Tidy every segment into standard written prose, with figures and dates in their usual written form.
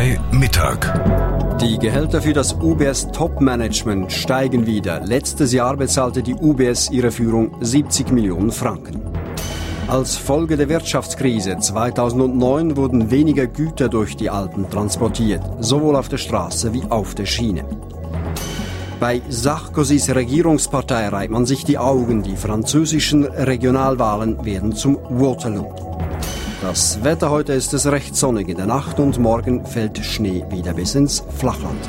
3 Mittag. Die Gehälter für das UBS Top-Management steigen wieder. Letztes Jahr bezahlte die UBS ihre Führung 70 Millionen Franken. Als Folge der Wirtschaftskrise 2009 wurden weniger Güter durch die Alpen transportiert, sowohl auf der Straße wie auf der Schiene. Bei Sarkozys Regierungspartei reibt man sich die Augen. Die französischen Regionalwahlen werden zum Waterloo. Das Wetter heute ist es recht sonnig in der Nacht und morgen fällt Schnee wieder bis ins Flachland.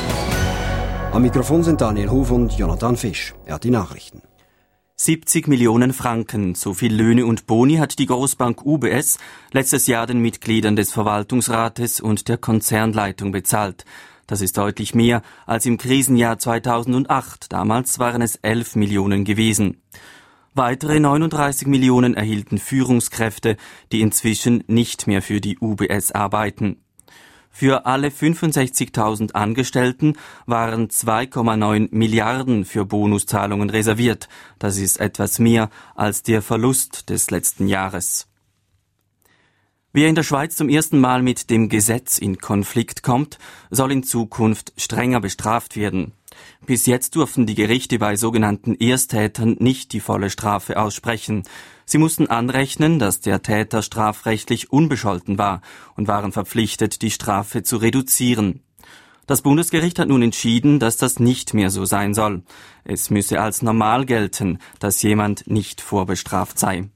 Am Mikrofon sind Daniel Huf und Jonathan Fisch. Er hat die Nachrichten. 70 Millionen Franken, so viel Löhne und Boni hat die Großbank UBS letztes Jahr den Mitgliedern des Verwaltungsrates und der Konzernleitung bezahlt. Das ist deutlich mehr als im Krisenjahr 2008. Damals waren es 11 Millionen gewesen. Weitere 39 Millionen erhielten Führungskräfte, die inzwischen nicht mehr für die UBS arbeiten. Für alle 65.000 Angestellten waren 2,9 Milliarden für Bonuszahlungen reserviert. Das ist etwas mehr als der Verlust des letzten Jahres. Wer in der Schweiz zum ersten Mal mit dem Gesetz in Konflikt kommt, soll in Zukunft strenger bestraft werden. Bis jetzt durften die Gerichte bei sogenannten Ersttätern nicht die volle Strafe aussprechen. Sie mussten anrechnen, dass der Täter strafrechtlich unbescholten war und waren verpflichtet, die Strafe zu reduzieren. Das Bundesgericht hat nun entschieden, dass das nicht mehr so sein soll. Es müsse als normal gelten, dass jemand nicht vorbestraft sei.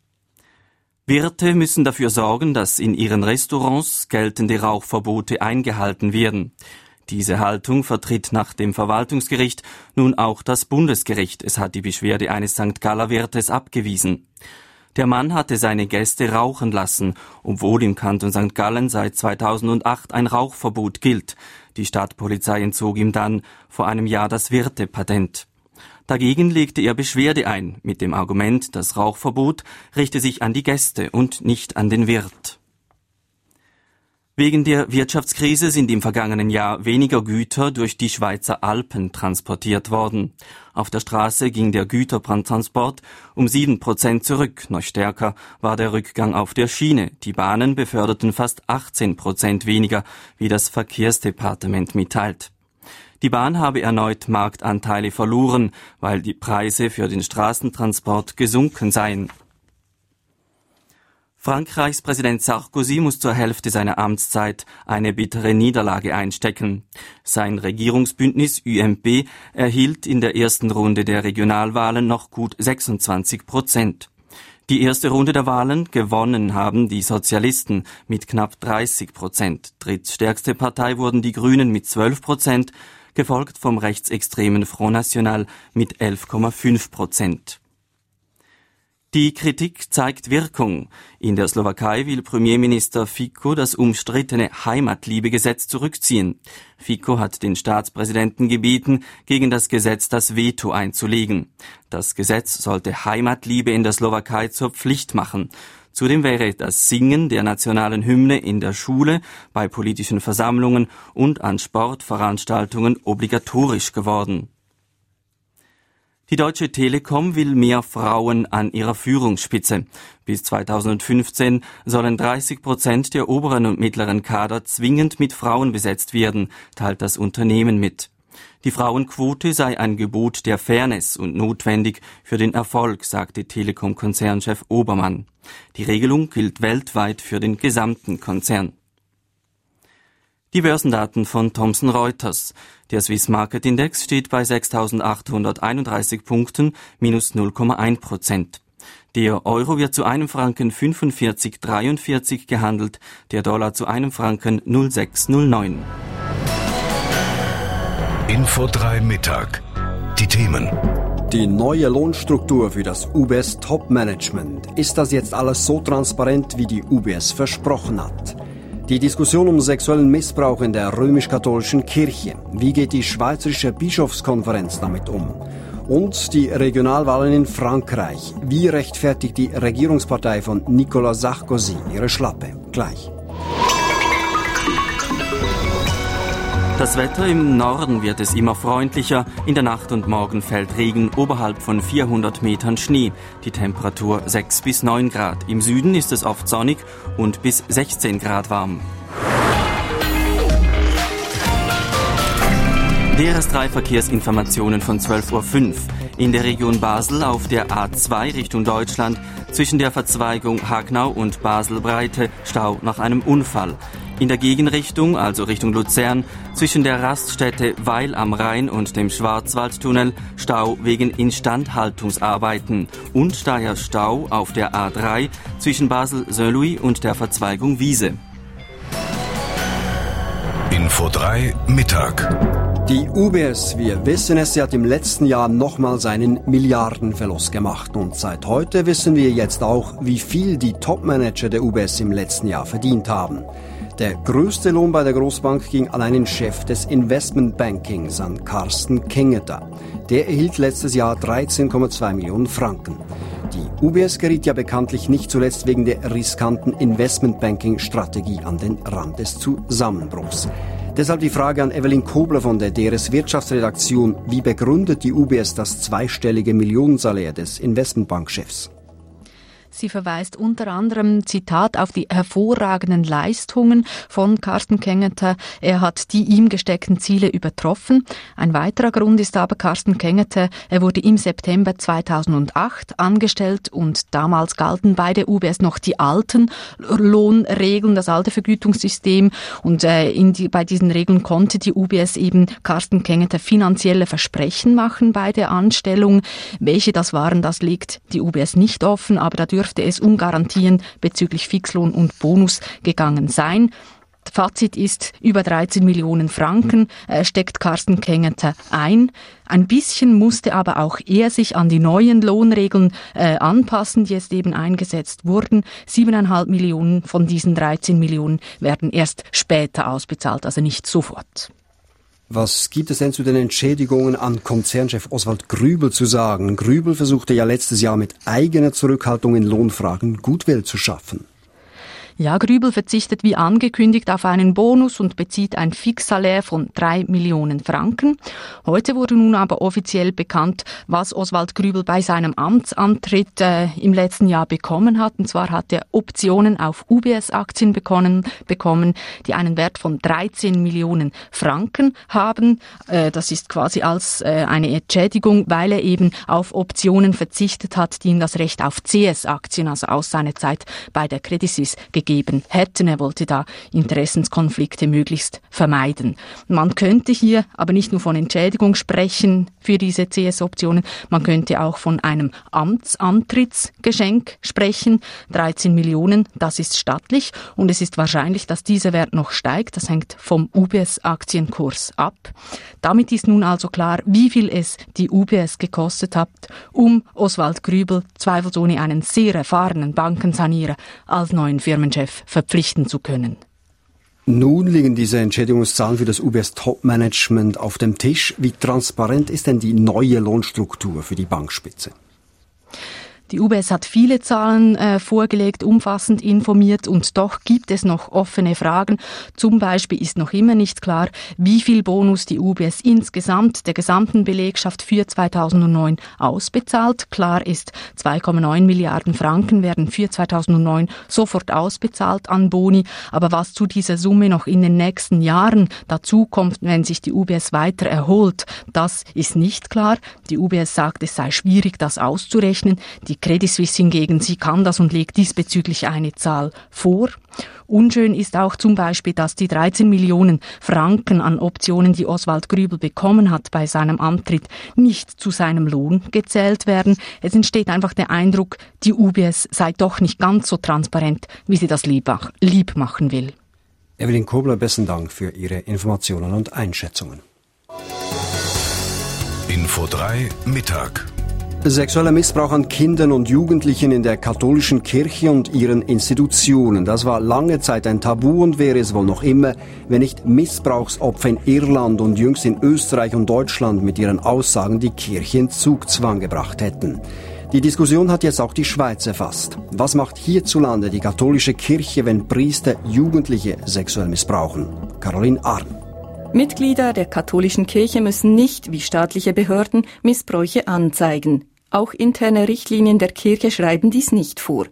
Wirte müssen dafür sorgen, dass in ihren Restaurants geltende Rauchverbote eingehalten werden. Diese Haltung vertritt nach dem Verwaltungsgericht nun auch das Bundesgericht. Es hat die Beschwerde eines St. Galler Wirtes abgewiesen. Der Mann hatte seine Gäste rauchen lassen, obwohl im Kanton St. Gallen seit 2008 ein Rauchverbot gilt. Die Stadtpolizei entzog ihm dann vor einem Jahr das Wirtepatent. Dagegen legte er Beschwerde ein, mit dem Argument, das Rauchverbot richte sich an die Gäste und nicht an den Wirt. Wegen der Wirtschaftskrise sind im vergangenen Jahr weniger Güter durch die Schweizer Alpen transportiert worden. Auf der Straße ging der Gütertransport um 7% zurück. Noch stärker war der Rückgang auf der Schiene. Die Bahnen beförderten fast 18% weniger, wie das Verkehrsdepartement mitteilt. Die Bahn habe erneut Marktanteile verloren, weil die Preise für den Straßentransport gesunken seien. Frankreichs Präsident Sarkozy muss zur Hälfte seiner Amtszeit eine bittere Niederlage einstecken. Sein Regierungsbündnis UMP erhielt in der ersten Runde der Regionalwahlen noch gut 26%. Die erste Runde der Wahlen gewonnen haben die Sozialisten mit knapp 30%. Drittstärkste Partei wurden die Grünen mit 12%, gefolgt vom rechtsextremen Front National mit 11,5%. Die Kritik zeigt Wirkung. In der Slowakei will Premierminister Fico das umstrittene Heimatliebegesetz zurückziehen. Fico hat den Staatspräsidenten gebeten, gegen das Gesetz das Veto einzulegen. Das Gesetz sollte Heimatliebe in der Slowakei zur Pflicht machen. Zudem wäre das Singen der nationalen Hymne in der Schule, bei politischen Versammlungen und an Sportveranstaltungen obligatorisch geworden. Die Deutsche Telekom will mehr Frauen an ihrer Führungsspitze. Bis 2015 sollen 30% der oberen und mittleren Kader zwingend mit Frauen besetzt werden, teilt das Unternehmen mit. Die Frauenquote sei ein Gebot der Fairness und notwendig für den Erfolg, sagte Telekom-Konzernchef Obermann. Die Regelung gilt weltweit für den gesamten Konzern. Die Börsendaten von Thomson Reuters. Der Swiss Market Index steht bei 6.831 Punkten, minus 0,1%. Der Euro wird zu einem Franken 45,43 gehandelt, der Dollar zu einem Franken 0,609. Info 3 Mittag. Die Themen. Die neue Lohnstruktur für das UBS Top-Management. Ist das jetzt alles so transparent, wie die UBS versprochen hat? Die Diskussion um sexuellen Missbrauch in der römisch-katholischen Kirche. Wie geht die Schweizerische Bischofskonferenz damit um? Und die Regionalwahlen in Frankreich. Wie rechtfertigt die Regierungspartei von Nicolas Sarkozy ihre Schlappe? Gleich. Das Wetter im Norden wird es immer freundlicher. In der Nacht und Morgen fällt Regen, oberhalb von 400 Metern Schnee. Die Temperatur 6 bis 9 Grad. Im Süden ist es oft sonnig und bis 16 Grad warm. DRS3 Verkehrsinformationen von 12.05 Uhr. In der Region Basel auf der A2 Richtung Deutschland zwischen der Verzweigung Hagnau und Basel-Breite Stau nach einem Unfall. In der Gegenrichtung, also Richtung Luzern, zwischen der Raststätte Weil am Rhein und dem Schwarzwaldtunnel Stau wegen Instandhaltungsarbeiten. Und daher Stau auf der A3 zwischen Basel-Saint-Louis und der Verzweigung Wiese. Info 3 Mittag. Die UBS, wir wissen es, sie hat im letzten Jahr nochmals einen Milliardenverlust gemacht. Und seit heute wissen wir jetzt auch, wie viel die Topmanager der UBS im letzten Jahr verdient haben. Der größte Lohn bei der Großbank ging an einen Chef des Investmentbankings, an Carsten Kengeter. Der erhielt letztes Jahr 13,2 Millionen Franken. Die UBS geriet ja bekanntlich nicht zuletzt wegen der riskanten Investmentbanking-Strategie an den Rand des Zusammenbruchs. Deshalb die Frage an Evelyn Kobler von der DRS Wirtschaftsredaktion. Wie begründet die UBS das zweistellige Millionensalär des Investmentbankchefs? Sie verweist unter anderem, Zitat, auf die hervorragenden Leistungen von Carsten Kengeter. Er hat die ihm gesteckten Ziele übertroffen. Ein weiterer Grund ist aber Carsten Kengeter. Er wurde im September 2008 angestellt und damals galten bei der UBS noch die alten Lohnregeln, das alte Vergütungssystem. Und bei diesen Regeln konnte die UBS eben Carsten Kengeter finanzielle Versprechen machen bei der Anstellung. Welche das waren, das legt die UBS nicht offen, aber da dürfte es um Garantien bezüglich Fixlohn und Bonus gegangen sein. Fazit ist, über 13 Millionen Franken steckt Carsten Kengeter ein. Ein bisschen musste aber auch er sich an die neuen Lohnregeln anpassen, die jetzt eben eingesetzt wurden. 7,5 Millionen von diesen 13 Millionen werden erst später ausbezahlt, also nicht sofort. Was gibt es denn zu den Entschädigungen an Konzernchef Oswald Grübel zu sagen? Grübel versuchte ja letztes Jahr mit eigener Zurückhaltung in Lohnfragen Goodwill zu schaffen. Ja, Grübel verzichtet wie angekündigt auf einen Bonus und bezieht ein Fixsalär von 3 Millionen Franken. Heute wurde nun aber offiziell bekannt, was Oswald Grübel bei seinem Amtsantritt im letzten Jahr bekommen hat. Und zwar hat er Optionen auf UBS-Aktien bekommen, die einen Wert von 13 Millionen Franken haben. Das ist quasi als eine Entschädigung, weil er eben auf Optionen verzichtet hat, die ihm das Recht auf CS-Aktien, also aus seiner Zeit bei der Credit Suisse, gegeben hätten. Er wollte da Interessenskonflikte möglichst vermeiden. Man könnte hier aber nicht nur von Entschädigung sprechen für diese CS-Optionen, man könnte auch von einem Amtsantrittsgeschenk sprechen. 13 Millionen, das ist stattlich und es ist wahrscheinlich, dass dieser Wert noch steigt. Das hängt vom UBS-Aktienkurs ab. Damit ist nun also klar, wie viel es die UBS gekostet hat, um Oswald Grübel, zweifelsohne einen sehr erfahrenen Bankensanierer, als neuen Firmenchef verpflichten zu können. Nun liegen diese Entschädigungszahlen für das UBS Top-Management auf dem Tisch. Wie transparent ist denn die neue Lohnstruktur für die Bankspitze? Die UBS hat viele Zahlen vorgelegt, umfassend informiert und doch gibt es noch offene Fragen. Zum Beispiel ist noch immer nicht klar, wie viel Bonus die UBS insgesamt der gesamten Belegschaft für 2009 ausbezahlt. Klar ist, 2,9 Milliarden Franken werden für 2009 sofort ausbezahlt an Boni. Aber was zu dieser Summe noch in den nächsten Jahren dazukommt, wenn sich die UBS weiter erholt, das ist nicht klar. Die UBS sagt, es sei schwierig, das auszurechnen. Die Credit Suisse hingegen, sie kann das und legt diesbezüglich eine Zahl vor. Unschön ist auch zum Beispiel, dass die 13 Millionen Franken an Optionen, die Oswald Grübel bekommen hat bei seinem Antritt, nicht zu seinem Lohn gezählt werden. Es entsteht einfach der Eindruck, die UBS sei doch nicht ganz so transparent, wie sie das lieb machen will. Evelyn Kobler, besten Dank für Ihre Informationen und Einschätzungen. Info 3 Mittag. Sexueller Missbrauch an Kindern und Jugendlichen in der katholischen Kirche und ihren Institutionen. Das war lange Zeit ein Tabu und wäre es wohl noch immer, wenn nicht Missbrauchsopfer in Irland und jüngst in Österreich und Deutschland mit ihren Aussagen die Kirche in Zugzwang gebracht hätten. Die Diskussion hat jetzt auch die Schweiz erfasst. Was macht hierzulande die katholische Kirche, wenn Priester Jugendliche sexuell missbrauchen? Caroline Arn. Mitglieder der katholischen Kirche müssen nicht, wie staatliche Behörden, Missbräuche anzeigen. Auch interne Richtlinien der Kirche schreiben dies nicht vor.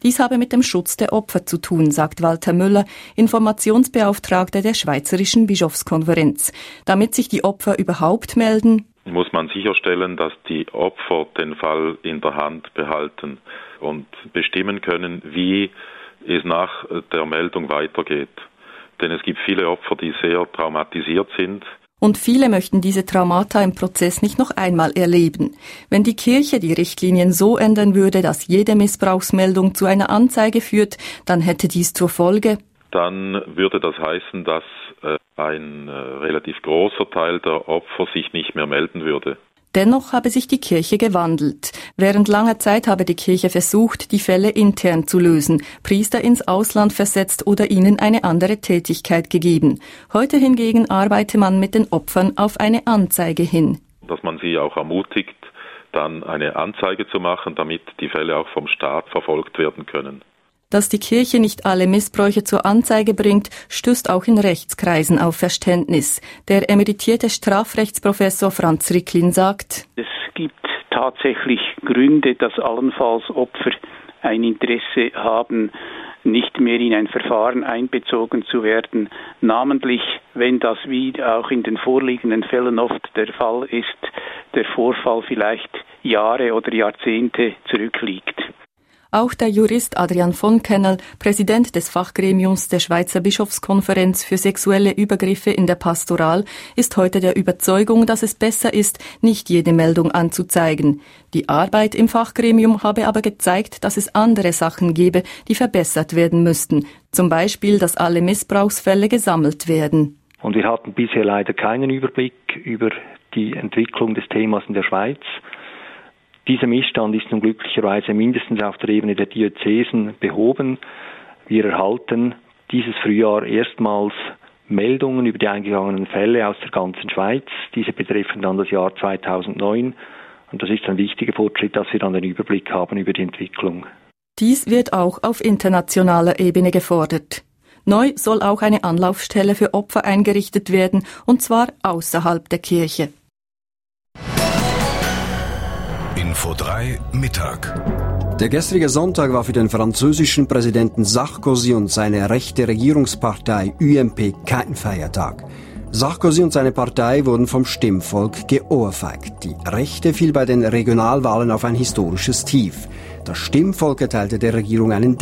Dies habe mit dem Schutz der Opfer zu tun, sagt Walter Müller, Informationsbeauftragter der Schweizerischen Bischofskonferenz. Damit sich die Opfer überhaupt melden, muss man sicherstellen, dass die Opfer den Fall in der Hand behalten und bestimmen können, wie es nach der Meldung weitergeht. Denn es gibt viele Opfer, die sehr traumatisiert sind. Und viele möchten diese Traumata im Prozess nicht noch einmal erleben. Wenn die Kirche die Richtlinien so ändern würde, dass jede Missbrauchsmeldung zu einer Anzeige führt, dann hätte dies zur Folge: Dann würde das heißen, dass ein relativ großer Teil der Opfer sich nicht mehr melden würde. Dennoch habe sich die Kirche gewandelt. Während langer Zeit habe die Kirche versucht, die Fälle intern zu lösen, Priester ins Ausland versetzt oder ihnen eine andere Tätigkeit gegeben. Heute hingegen arbeite man mit den Opfern auf eine Anzeige hin. Dass man sie auch ermutigt, dann eine Anzeige zu machen, damit die Fälle auch vom Staat verfolgt werden können. Dass die Kirche nicht alle Missbräuche zur Anzeige bringt, stößt auch in Rechtskreisen auf Verständnis. Der emeritierte Strafrechtsprofessor Franz Ricklin sagt: Es gibt tatsächlich Gründe, dass allenfalls Opfer ein Interesse haben, nicht mehr in ein Verfahren einbezogen zu werden, namentlich wenn das, wie auch in den vorliegenden Fällen oft der Fall ist, der Vorfall vielleicht Jahre oder Jahrzehnte zurückliegt. Auch der Jurist Adrian von Kennel, Präsident des Fachgremiums der Schweizer Bischofskonferenz für sexuelle Übergriffe in der Pastoral, ist heute der Überzeugung, dass es besser ist, nicht jede Meldung anzuzeigen. Die Arbeit im Fachgremium habe aber gezeigt, dass es andere Sachen gebe, die verbessert werden müssten. Zum Beispiel, dass alle Missbrauchsfälle gesammelt werden. Und wir hatten bisher leider keinen Überblick über die Entwicklung des Themas in der Schweiz. Dieser Missstand ist nun glücklicherweise mindestens auf der Ebene der Diözesen behoben. Wir erhalten dieses Frühjahr erstmals Meldungen über die eingegangenen Fälle aus der ganzen Schweiz. Diese betreffen dann das Jahr 2009. Und das ist ein wichtiger Fortschritt, dass wir dann den Überblick haben über die Entwicklung. Dies wird auch auf internationaler Ebene gefordert. Neu soll auch eine Anlaufstelle für Opfer eingerichtet werden, und zwar außerhalb der Kirche. Info 3 Mittag. Der gestrige Sonntag war für den französischen Präsidenten Sarkozy und seine rechte Regierungspartei UMP kein Feiertag. Sarkozy und seine Partei wurden vom Stimmvolk geohrfeigt. Die Rechte fiel bei den Regionalwahlen auf ein historisches Tief. Das Stimmvolk erteilte der Regierung einen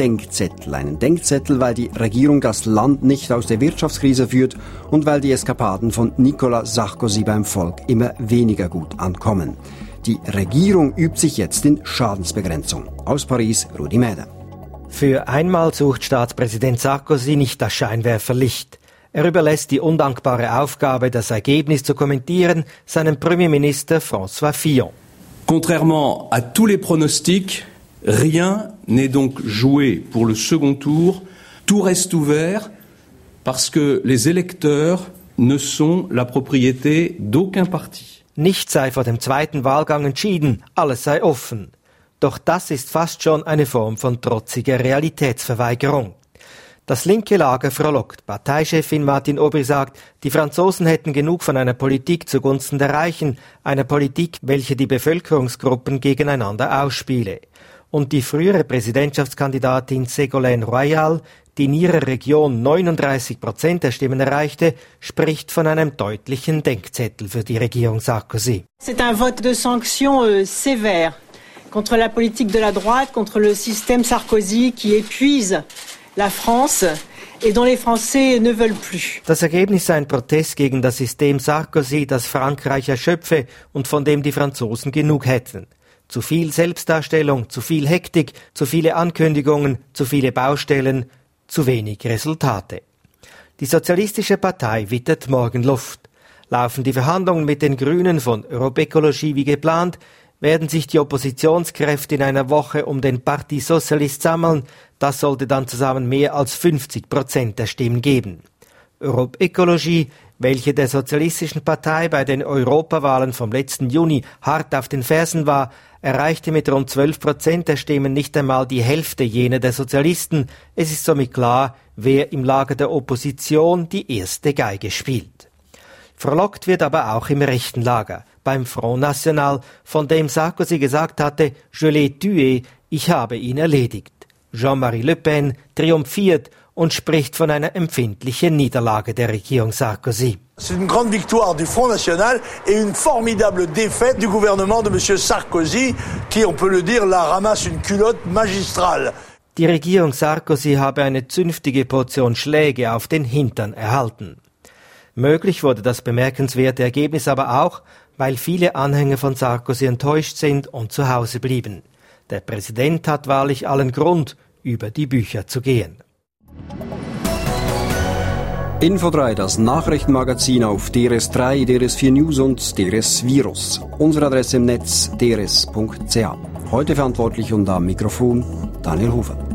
Denkzettel, weil die Regierung das Land nicht aus der Wirtschaftskrise führt und weil die Eskapaden von Nicolas Sarkozy beim Volk immer weniger gut ankommen. Die Regierung übt sich jetzt in Schadensbegrenzung. Aus Paris, Rudi Mäder. Für einmal sucht Staatspräsident Sarkozy nicht das Scheinwerferlicht. Er überlässt die undankbare Aufgabe, das Ergebnis zu kommentieren, seinem Premierminister François Fillon. Contrairement à tous les pronostics, rien n'est donc joué pour le second tour. Tout reste ouvert parce que les électeurs ne sont la propriété d'aucun parti. Nichts sei vor dem zweiten Wahlgang entschieden, alles sei offen. Doch das ist fast schon eine Form von trotziger Realitätsverweigerung. Das linke Lager frohlockt. Parteichefin Martine Aubry sagt, die Franzosen hätten genug von einer Politik zugunsten der Reichen, einer Politik, welche die Bevölkerungsgruppen gegeneinander ausspiele. Und die frühere Präsidentschaftskandidatin Ségolène Royal, die in ihrer Region 39% der Stimmen erreichte, spricht von einem deutlichen Denkzettel für die Regierung Sarkozy. C'est un vote de sanction sévère contre la politique de la droite, contre le système Sarkozy qui épuise la France et dont les Français ne veulent plus. Das Ergebnis sei ein Protest gegen das System Sarkozy, das Frankreich erschöpfe und von dem die Franzosen genug hätten. Zu viel Selbstdarstellung, zu viel Hektik, zu viele Ankündigungen, zu viele Baustellen, zu wenig Resultate. Die Sozialistische Partei wittert morgen Luft. Laufen die Verhandlungen mit den Grünen von Europe Ecologie wie geplant, werden sich die Oppositionskräfte in einer Woche um den Parti Socialiste sammeln. Das sollte dann zusammen mehr als 50% der Stimmen geben. Europe Ecologie, welche der Sozialistischen Partei bei den Europawahlen vom letzten Juni hart auf den Fersen war, erreichte mit rund 12% der Stimmen nicht einmal die Hälfte jener der Sozialisten. Es ist somit klar, wer im Lager der Opposition die erste Geige spielt. Verlockt wird aber auch im rechten Lager, beim Front National, von dem Sarkozy gesagt hatte, je l'ai tué, ich habe ihn erledigt. Jean-Marie Le Pen triumphiert und spricht von einer empfindlichen Niederlage der Regierung Sarkozy. C'est une grande victoire du Front National et une formidable défaite du gouvernement de M. Sarkozy, qui, on peut le dire, la ramasse une culotte magistrale. Die Regierung Sarkozy habe eine zünftige Portion Schläge auf den Hintern erhalten. Möglich wurde das bemerkenswerte Ergebnis aber auch, weil viele Anhänger von Sarkozy enttäuscht sind und zu Hause blieben. Der Präsident hat wahrlich allen Grund, über die Bücher zu gehen. Info 3, das Nachrichtenmagazin auf DRS3, DRS4 News und DRS Virus. Unsere Adresse im Netz drs.ch. Heute verantwortlich und am Mikrofon Daniel Hofer.